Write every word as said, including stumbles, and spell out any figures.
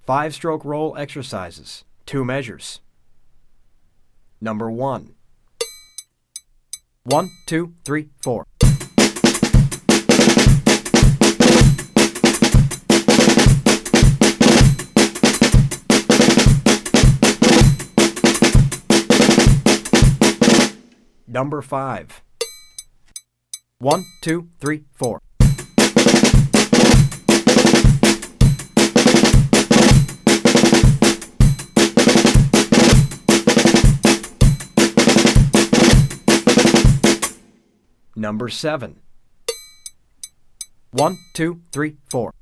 Five-stroke roll exercises, two measures. Number one. One, two, three, four. Number five. One, two, three, four. Number seven. One, two, three, four.